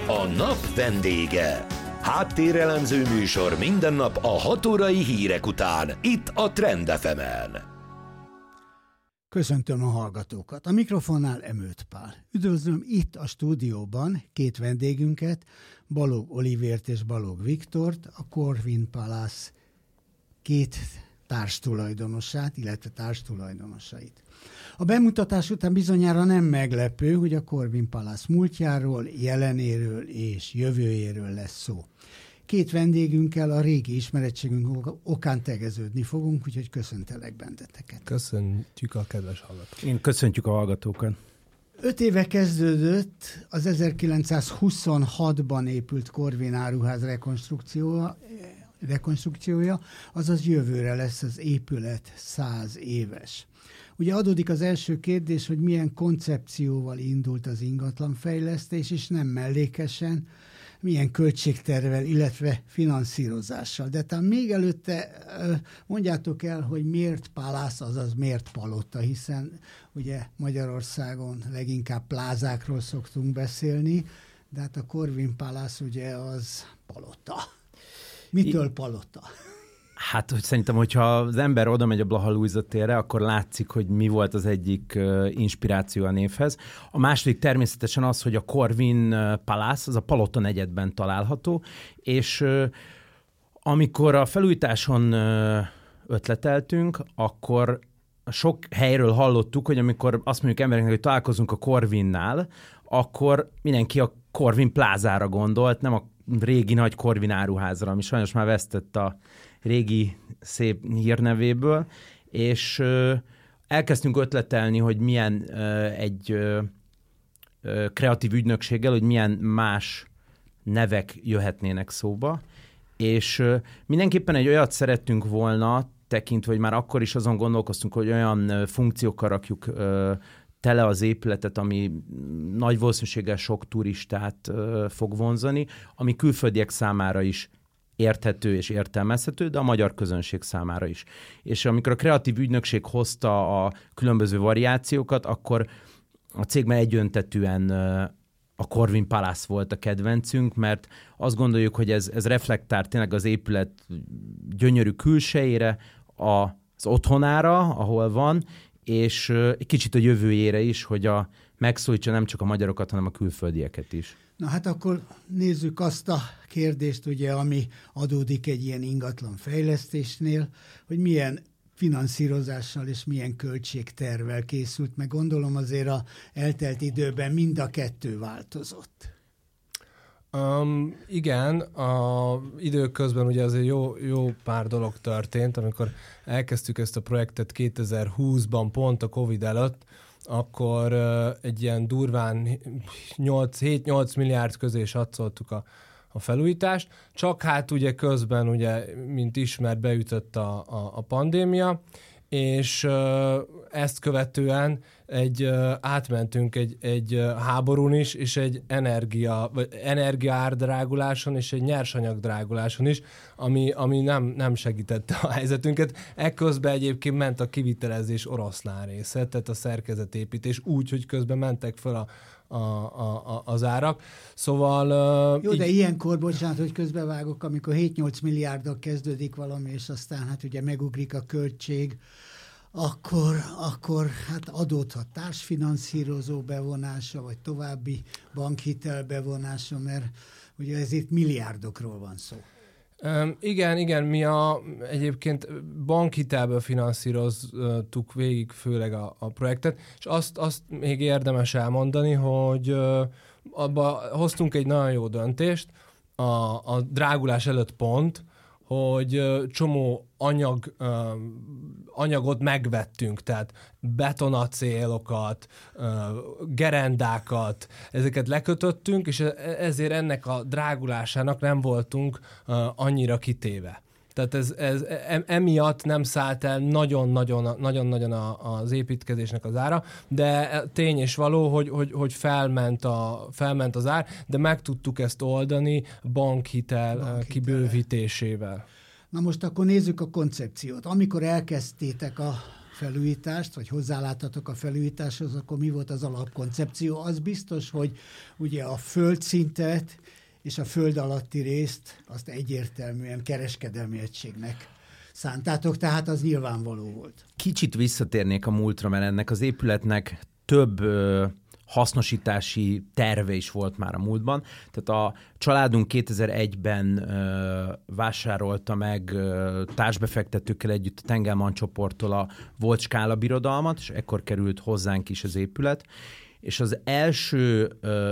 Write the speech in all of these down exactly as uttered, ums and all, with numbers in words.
A nap vendége. Háttérelemző műsor minden nap a hat órai hírek után, itt a Trend ef emen. Köszöntöm a hallgatókat. A mikrofonnál Emőt Pál. Üdvözlöm itt a stúdióban két vendégünket, Balog Olivért és Balog Viktort, a Corvin Palace két társtulajdonosát, illetve társtulajdonosait. A bemutatás után bizonyára nem meglepő, hogy a Corvin Palace múltjáról, jelenéről és jövőjéről lesz szó. Két vendégünkkel a régi ismerettségünk okán tegeződni fogunk, úgyhogy köszöntelek benneteket. Köszöntjük a kedves hallgatókat. Én köszöntjük a hallgatókat. Öt éve kezdődött az ezerkilencszázhuszonhatban épült Corvin áruház rekonstrukciója, rekonstrukciója, azaz jövőre lesz az épület száz éves. Ugye adódik az első kérdés, hogy milyen koncepcióval indult az ingatlanfejlesztés, és nem mellékesen, milyen költségtervel, illetve finanszírozással. De talán még előtte mondjátok el, hogy miért Palace, azaz miért palota, hiszen ugye Magyarországon leginkább plázákról szoktunk beszélni, de hát a Corvin Palace ugye az palota. Mitől palota? Hát, hogy szerintem, hogyha az ember oda megy a Blaha Lujza térre, akkor látszik, hogy mi volt az egyik uh, inspiráció a névhez. A második természetesen az, hogy a Corvin Palace, az a Palota negyedben található, és uh, amikor a felújításon uh, ötleteltünk, akkor sok helyről hallottuk, hogy amikor azt mondjuk embereknek, hogy találkozunk a Corvinnál, akkor mindenki a Corvin plázára gondolt, nem a régi nagy Corvin áruházra, ami sajnos már vesztett a régi szép hírnevéből, és ö, elkezdtünk ötletelni, hogy milyen ö, egy ö, ö, kreatív ügynökséggel, hogy milyen más nevek jöhetnének szóba, és ö, mindenképpen egy olyat szerettünk volna, tekintve, hogy már akkor is azon gondolkoztunk, hogy olyan ö, funkciókkal rakjuk ö, tele az épületet, ami nagy valószínűséggel sok turistát ö, fog vonzani, ami külföldiek számára is érthető és értelmezhető, de a magyar közönség számára is. És amikor a kreatív ügynökség hozta a különböző variációkat, akkor a cégben egyöntetűen a Corvin Palace volt a kedvencünk, mert azt gondoljuk, hogy ez, ez reflektál tényleg az épület gyönyörű külsejére, az otthonára, ahol van, és egy kicsit a jövőjére is, hogy a, megszólítsa nem csak a magyarokat, hanem a külföldieket is. Na hát akkor nézzük azt a kérdést, ugye, ami adódik egy ilyen ingatlan fejlesztésnél, hogy milyen finanszírozással és milyen költségtervvel készült, meg gondolom azért a eltelt időben mind a kettő változott. Um, igen, a időközben ugye azért jó, jó pár dolog történt, amikor elkezdtük ezt a projektet kétezer-húszban, pont a Covid előtt, akkor uh, egy ilyen durván hét-nyolc milliárd közé satszoltuk a, a felújítást, csak hát ugye közben, ugye, mint ismert, beütött a, a, a pandémia, és uh, ezt követően egy uh, átmentünk egy, egy uh, háborún is, és egy energia, vagy energiaárdráguláson, és egy nyersanyagdráguláson is, ami, ami nem, nem segítette a helyzetünket. Ekközben egyébként ment a kivitelezés oroszlán része, tehát a szerkezetépítés úgy, hogy közben mentek fel a A, a, az árak. Szóval... Uh, Jó, így... de ilyenkor, bocsánat, hogy közbevágok, amikor hét-nyolc milliárddal kezdődik valami, és aztán hát ugye megugrik a költség, akkor, akkor hát adódhat társfinanszírozó bevonása, vagy további bankhitel bevonása, mert ugye ezért milliárdokról van szó. Um, igen, igen, mi a, egyébként bankhitelből finanszíroztuk végig főleg a, a projektet, és azt, azt még érdemes elmondani, hogy uh, abba hoztunk egy nagyon jó döntést, a, a drágulás előtt pont, hogy uh, csomó anyag, uh, anyagot megvettünk, tehát betonacélokat, uh, gerendákat, ezeket lekötöttünk, és ezért ennek a drágulásának nem voltunk uh, annyira kitéve. Tehát ez, ez emiatt nem szállt el nagyon-nagyon az építkezésnek az ára, de tény és való, hogy, hogy, hogy felment, a, felment az ár, de meg tudtuk ezt oldani bankhitel, bankhitel kibővítésével. Na most akkor nézzük a koncepciót. Amikor elkezdtétek a felújítást, vagy hozzáláttatok a felújításhoz, akkor mi volt az alapkoncepció? Az biztos, hogy ugye a földszintet és a föld alatti részt azt egyértelműen kereskedelmi egységnek szántátok, tehát az nyilvánvaló volt. Kicsit visszatérnék a múltra, mert ennek az épületnek több ö, hasznosítási terve is volt már a múltban. Tehát a családunk kétezer-egyben ö, vásárolta meg ö, társbefektetőkkel együtt a Tengelmann csoporttól a volt Skála birodalmat, és ekkor került hozzánk is az épület. És az első ö,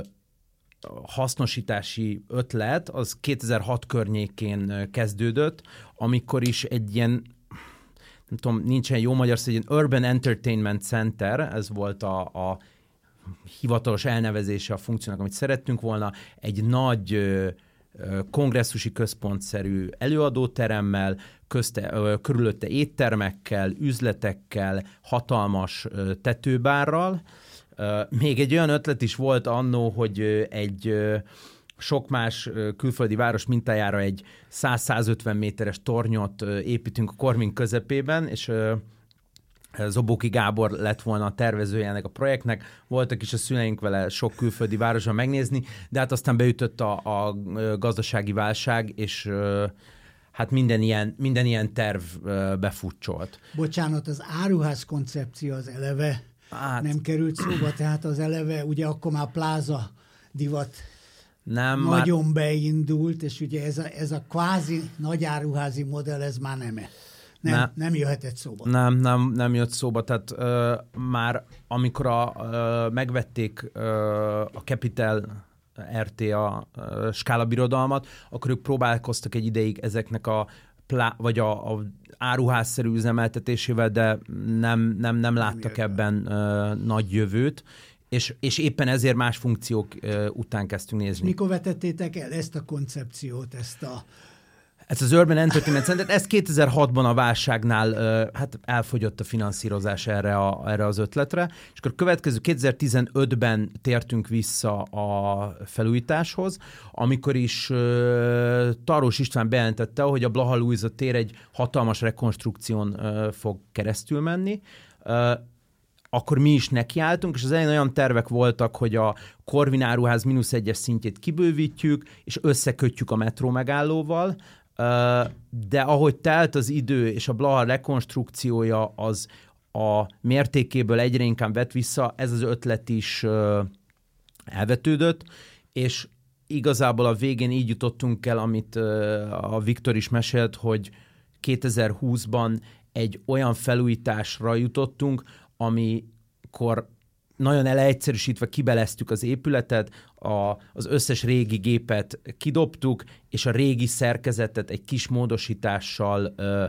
hasznosítási ötlet az kétezer-hat környékén kezdődött, amikor is egy ilyen, nem tudom, nincsen jó magyar szó, egy ilyen Urban Entertainment Center, ez volt a, a hivatalos elnevezése a funkciónak, amit szerettünk volna, egy nagy ö, ö, kongresszusi központszerű előadóteremmel, közte, ö, körülötte éttermekkel, üzletekkel, hatalmas ö, tetőbárral. Uh, még egy olyan ötlet is volt annó, hogy uh, egy uh, sok más uh, külföldi város mintájára egy száz-százötven méteres tornyot uh, építünk a Corvin közepében, és uh, Zobóki Gábor lett volna a tervezője ennek a projektnek. Voltak is a szüleink vele sok külföldi városban megnézni, de hát aztán beütött a, a gazdasági válság, és uh, hát minden ilyen, minden ilyen terv uh, befutcsolt. Bocsánat, az áruház koncepció az eleve Hát, nem került szóba, tehát az eleve, ugye akkor már pláza divat nem, nagyon már... beindult, és ugye ez a, ez a kvázi nagyáruházi modell, ez már nem nem, nem, nem jöhetett szóba. Nem, nem, nem jött szóba, tehát uh, már amikor a, uh, megvették uh, a Capital er té a uh, Skála birodalmat, akkor ők próbálkoztak egy ideig ezeknek a plá, vagy a, a áruházszerű üzemeltetésével, de nem, nem, nem láttak nem ebben uh, nagy jövőt, és, és éppen ezért más funkciók uh, után kezdtünk nézni. Mikor vetettétek el ezt a koncepciót, ezt a... Ez az Urban Entertainment Center, ez kétezer-hatban a válságnál uh, hát elfogyott a finanszírozás erre, a, erre az ötletre, és akkor következő kétezer-tizenötben tértünk vissza a felújításhoz, amikor is uh, Tarlós István bejelentette, hogy a Blaha Lujza tér egy hatalmas rekonstrukción uh, fog keresztül menni. Uh, akkor mi is nekiálltunk, és az elején olyan tervek voltak, hogy a Corvin áruház mínusz egyes szintjét kibővítjük, és összekötjük a metró megállóval, de ahogy telt az idő, és a Blaha rekonstrukciója az a mértékéből egyre inkább vett vissza, ez az ötlet is elvetődött, és igazából a végén így jutottunk el, amit a Viktor is mesélt, hogy kétezer-húszban egy olyan felújításra jutottunk, amikor nagyon elegyszerűsítve kibeleztük az épületet, a, az összes régi gépet kidobtuk, és a régi szerkezetet egy kis módosítással ö,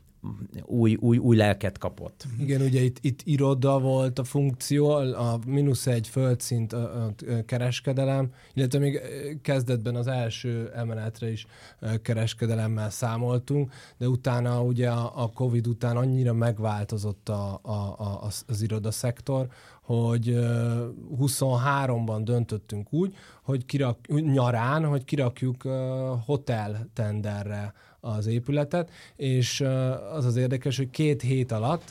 új, új, új lelket kapott. Igen, ugye itt, itt iroda volt a funkció, a mínusz egy földszint a, a kereskedelem, illetve még kezdetben az első emeletre is kereskedelemmel számoltunk, de utána ugye a, a Covid után annyira megváltozott a, a, a, az irodaszektor, hogy huszonháromban döntöttünk úgy, hogy kirak, nyarán, hogy kirakjuk hotel tenderre az épületet, és az az érdekes, hogy két hét alatt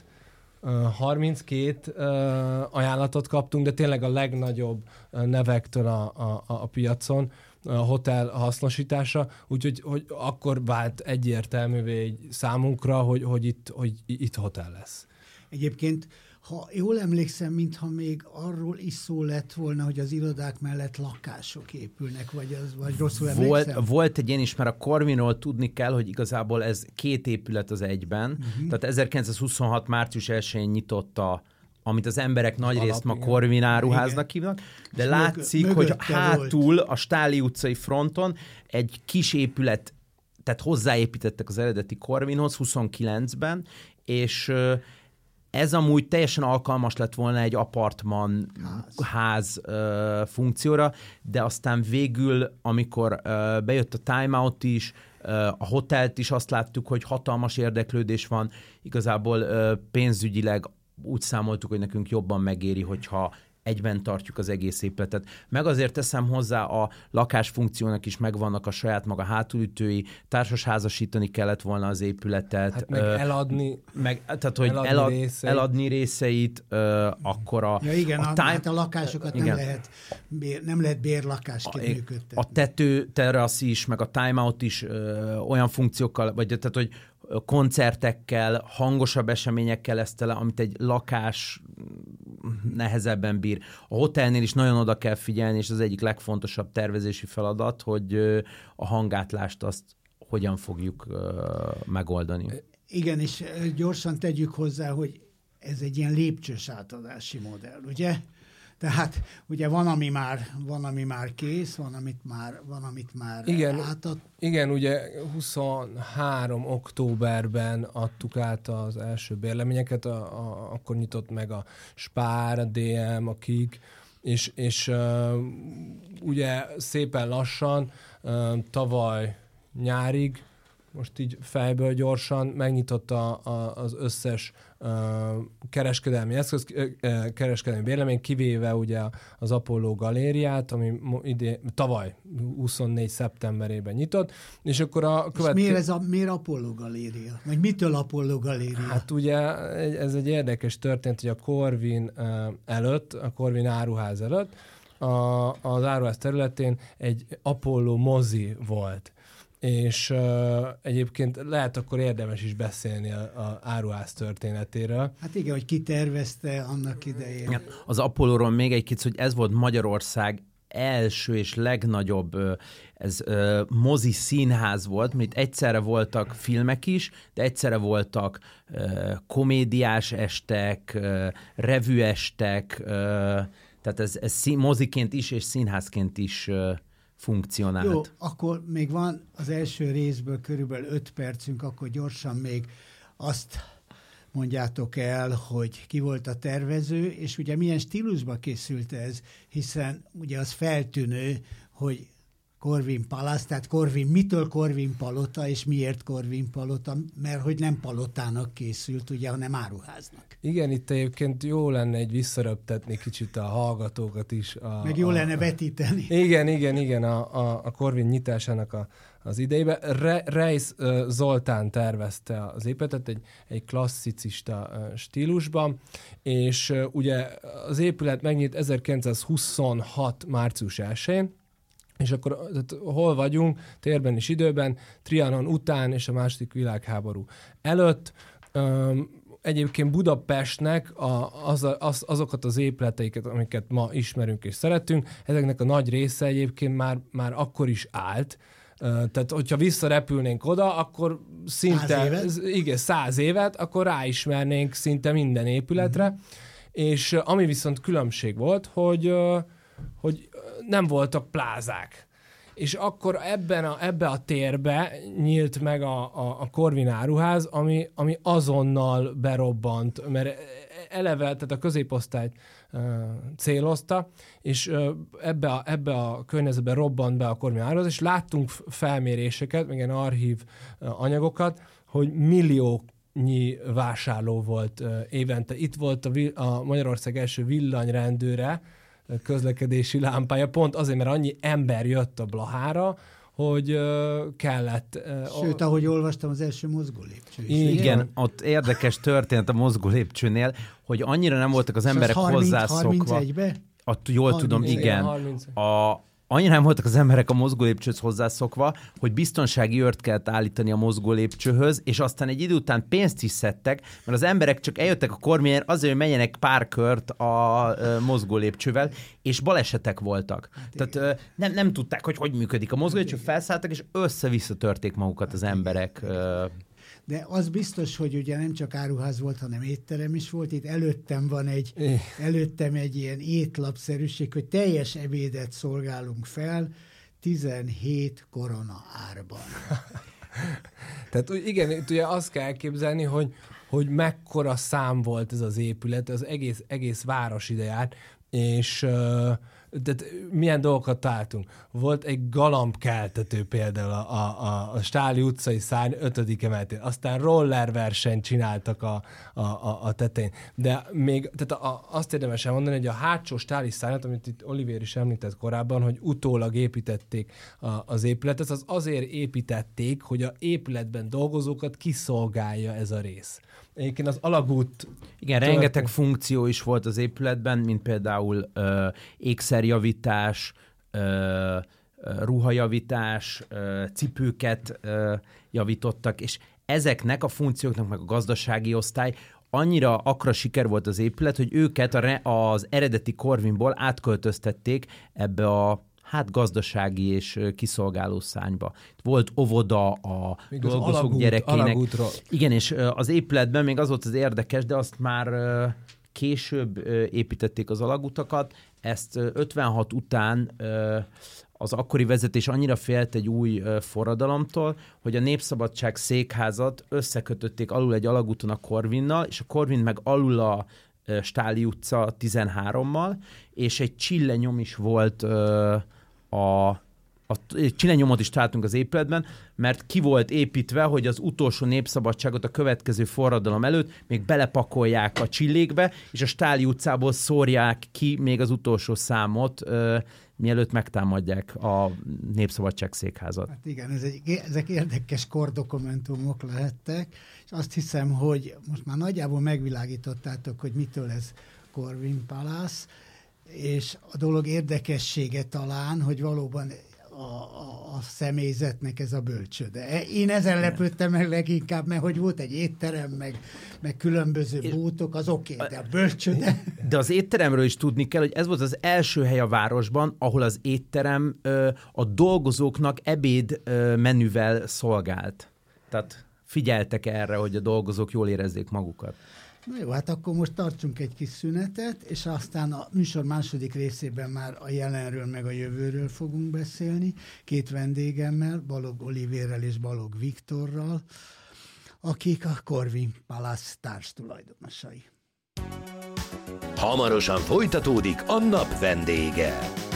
harminckét ajánlatot kaptunk, de tényleg a legnagyobb nevektől a, a, a piacon a hotel hasznosítása, úgyhogy hogy akkor vált egyértelművé számunkra, hogy, hogy, itt, hogy itt hotel lesz. Egyébként, ha jól emlékszem, mintha még arról is szó lett volna, hogy az irodák mellett lakások épülnek, vagy, az, vagy rosszul emlékszem? Volt, volt egy ilyen is, mert a Corvinról tudni kell, hogy igazából ez két épület az egyben. Uh-huh. Tehát ezerkilencszázhuszonhat március elsején nyitotta, amit az emberek nagy részt ma Corvin áruháznak hívnak, de és látszik, mög- hogy hátul volt. A Stáli utcai fronton egy kis épület, tehát hozzáépítettek az eredeti Corvinhoz huszonkilencben, és ez amúgy teljesen alkalmas lett volna egy apartman ház, ház uh, funkcióra, de aztán végül, amikor uh, bejött a Time Out is, uh, a hotelt is azt láttuk, hogy hatalmas érdeklődés van, igazából uh, pénzügyileg úgy számoltuk, hogy nekünk jobban megéri, hogyha egyben tartjuk az egész épületet. Meg azért teszem hozzá, a lakásfunkciónak is megvannak a saját maga hátulütői, társasházasítani kellett volna az épületet. Hát meg eladni, meg, tehát, hogy eladni, elad, részeit. eladni részeit, ö, akkor a... Ja igen, a, a, time, hát a lakásokat nem lehet, bér, nem lehet bérlakásként működtetni. A tető, terasz is, meg a timeout is ö, olyan funkciókkal, vagy tehát, hogy koncertekkel, hangosabb eseményekkel ezt tele, amit egy lakás nehezebben bír. A hotelnél is nagyon oda kell figyelni, és az egyik legfontosabb tervezési feladat, hogy a hangátlást azt hogyan fogjuk megoldani. Igen, és gyorsan tegyük hozzá, hogy ez egy ilyen lépcsős átadási modell, ugye? Tehát ugye van, ami már, van, ami már kész, van, amit már, van, amit már igen, átad. Igen, ugye huszonhárom októberben adtuk át az első bérleményeket, a, a, akkor nyitott meg a Spár, a dé em, a Kik, és, és uh, ugye szépen lassan uh, tavaly nyárig, most így fejből gyorsan megnyitotta a, az összes uh, kereskedelmi eszköz, uh, kereskedelmi bérlemény, kivéve ugye az Apollo galériát, ami idén, tavaly huszonnégy szeptemberében nyitott, és akkor a következő... miért ez a, miért Apollo galéria? Vagy mitől Apollo galéria? Hát ugye ez egy érdekes történet, hogy a Corvin uh, előtt, a Corvin áruház előtt, a, az áruház területén egy Apollo mozi volt. És uh, egyébként lehet akkor érdemes is beszélni a, a áruház történetéről. Hát igen, hogy ki tervezte annak idején. Az Apollóról még egy kicsit, hogy ez volt Magyarország első és legnagyobb ez mozi színház volt, mert egyszerre voltak filmek is, de egyszerre voltak komédiás estek, revűestek, tehát ez, ez moziként is és színházként is funkcionált. Jó, akkor még van az első részből körülbelül öt percünk, akkor gyorsan még azt mondjátok el, hogy ki volt a tervező, és ugye milyen stílusban készült ez, hiszen ugye az feltűnő, hogy Corvin Palace, tehát Corvin, mitől Corvin Palota, és miért Corvin Palota, mert hogy nem palotának készült, ugye, hanem áruháznak. Igen, itt egyébként jó lenne egy visszaröptetni kicsit a hallgatókat is. A, Meg jó a, lenne vetíteni. Igen, igen, igen, a, a, a Corvin nyitásának a, az idejében. Re, Reis uh, Zoltán tervezte az épületet egy, egy klasszicista uh, stílusban, és uh, ugye az épület megnyit ezerkilencszázhuszonhat március elsején, és akkor tehát, hol vagyunk, térben és időben, Trianon után és a második világháború előtt. Um, egyébként Budapestnek a, az, az, azokat az épületeiket, amiket ma ismerünk és szeretünk, ezeknek a nagy része egyébként már, már akkor is állt. Uh, tehát, hogyha visszarepülnénk oda, akkor szinte, száz évet? igen, száz évet, akkor ráismernénk szinte minden épületre. Mm-hmm. És uh, ami viszont különbség volt, hogy, uh, hogy nem voltak plázák. És akkor ebben a, ebbe a térbe nyílt meg a, a, a Corvin áruház, ami, ami azonnal berobbant, mert eleve, tehát a középosztályt uh, célozta, és uh, ebbe, a, ebbe a környezetbe robbant be a Corvin áruház, és láttunk felméréseket, meg ilyen archív uh, anyagokat, hogy milliónyi vásárló volt uh, évente. Itt volt a, a Magyarország első villanyrendőre, közlekedési lámpája, pont azért, mert annyi ember jött a Blahára, hogy uh, kellett... Uh, Sőt, ahogy olvastam, az első mozgólépcső is. Igen, ugye? Ott érdekes történet a mozgólépcsőnél, hogy annyira nem voltak az emberek hozzászokva. harmincegyben? Att, jól harminc, tudom, igen. harminc. A, annyira nem voltak az emberek a mozgólépcsőhöz hozzászokva, hogy biztonsági őrt kellett állítani a mozgólépcsőhöz, és aztán egy idő után pénzt is szedtek, mert az emberek csak eljöttek a Corvinért azért, hogy menjenek pár kört a, a mozgólépcsővel, és balesetek voltak. Hát Tehát nem, nem tudták, hogy hogy működik a mozgólépcső, felszálltak, és össze-vissza törték magukat az emberek. De az biztos, hogy ugye nem csak áruház volt, hanem étterem is volt. Itt előttem van egy, előttem egy ilyen étlapszerűség, hogy teljes ebédet szolgálunk fel tizenhét korona árban. Tehát igen, itt ugye azt kell elképzelni, hogy, hogy mekkora szám volt ez az épület, az egész, egész város ide járt, és uh, tehát milyen dolgokat találtunk. Volt egy galambkeltető például a, a, a Stáli utcai szárny ötödik emeletén, aztán rollerversenyt csináltak a, a, a, a tetején. De még tehát a, azt érdemes elmondani, hogy a hátsó Stáli szárnyat, amit itt Olivér is említett korábban, hogy utólag építették a, az épületet, az azért építették, hogy a épületben dolgozókat kiszolgálja ez a rész. Egyébként az alagút... Igen, tört... rengeteg funkció is volt az épületben, mint például ö, ékszerjavítás, ö, ruhajavítás, ö, cipőket ö, javítottak, és ezeknek a funkcióknak meg a gazdasági osztály annyira akkora siker volt az épület, hogy őket a re, az eredeti Corvinból átköltöztették ebbe a hát gazdasági és kiszolgáló szárnyba. Volt óvoda a még dolgozók alagút, gyerekének. Alagútról. Igen, és az épületben még az volt az érdekes, de azt már később építették az alagutakat. Ezt ötvenhat után az akkori vezetés annyira félt egy új forradalomtól, hogy a Népszabadság székházat összekötötték alul egy alagúton a Corvinnal, és a Corvin meg alul a Stáli utca tizenhárommal, és egy csillenyom is volt a, a csillennyomot is találtunk az épületben, mert ki volt építve, hogy az utolsó népszabadságot a következő forradalom előtt még belepakolják a csillékbe, és a Stáli utcából szórják ki még az utolsó számot, ö, mielőtt megtámadják a Népszabadság székházat. Hát igen, ez egy, ezek érdekes kordokumentumok lehettek, és azt hiszem, hogy most már nagyjából megvilágítottátok, hogy mitől ez Corvin Palace, és a dolog érdekessége talán, hogy valóban a, a, a személyzetnek ez a bölcsőde. Én ezen lepődtem meg leginkább, mert hogy volt egy étterem, meg, meg különböző bútok, az oké, okay, de a bölcsőde... De az étteremről is tudni kell, hogy ez volt az első hely a városban, ahol az étterem ö, a dolgozóknak ebéd ö, menüvel szolgált. Tehát figyeltek erre, hogy a dolgozók jól érezzék magukat. Na jó, hát akkor most tartsunk egy kis szünetet, és aztán a műsor második részében már a jelenről meg a jövőről fogunk beszélni, két vendégemmel, Balog Olivérrel és Balog Viktorral, akik a Corvin Palace társtulajdonosai. Hamarosan folytatódik a nap vendége.